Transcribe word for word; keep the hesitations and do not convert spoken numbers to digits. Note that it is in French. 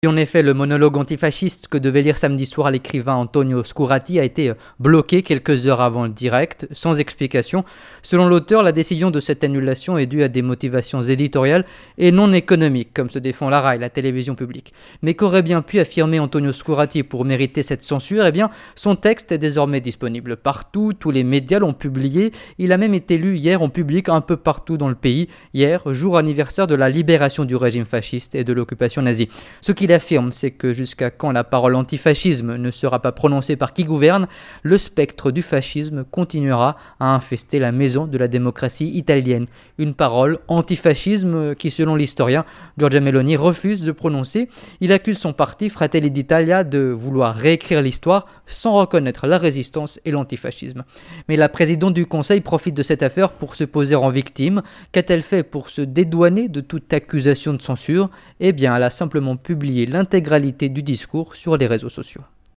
Et en effet, le monologue antifasciste que devait lire samedi soir l'écrivain Antonio Scurati a été bloqué quelques heures avant le direct, sans explication. Selon l'auteur, la décision de cette annulation est due à des motivations éditoriales et non économiques, comme se défend la R A I, la télévision publique. Mais qu'aurait bien pu affirmer Antonio Scurati pour mériter cette censure? Eh bien, son texte est désormais disponible partout, tous les médias l'ont publié, il a même été lu hier en public un peu partout dans le pays, hier, jour anniversaire de la libération du régime fasciste et de l'occupation nazie. Ce qu'il affirme, c'est que jusqu'à quand la parole antifascisme ne sera pas prononcée par qui gouverne, le spectre du fascisme continuera à infester la maison de la démocratie italienne. Une parole antifascisme qui, selon l'historien Giorgia Meloni, refuse de prononcer. Il accuse son parti Fratelli d'Italia de vouloir réécrire l'histoire sans reconnaître la résistance et l'antifascisme. Mais la présidente du Conseil profite de cette affaire pour se poser en victime. Qu'a-t-elle fait pour se dédouaner de toute accusation de censure? Eh bien, elle a simplement publié l'intégralité du discours sur les réseaux sociaux.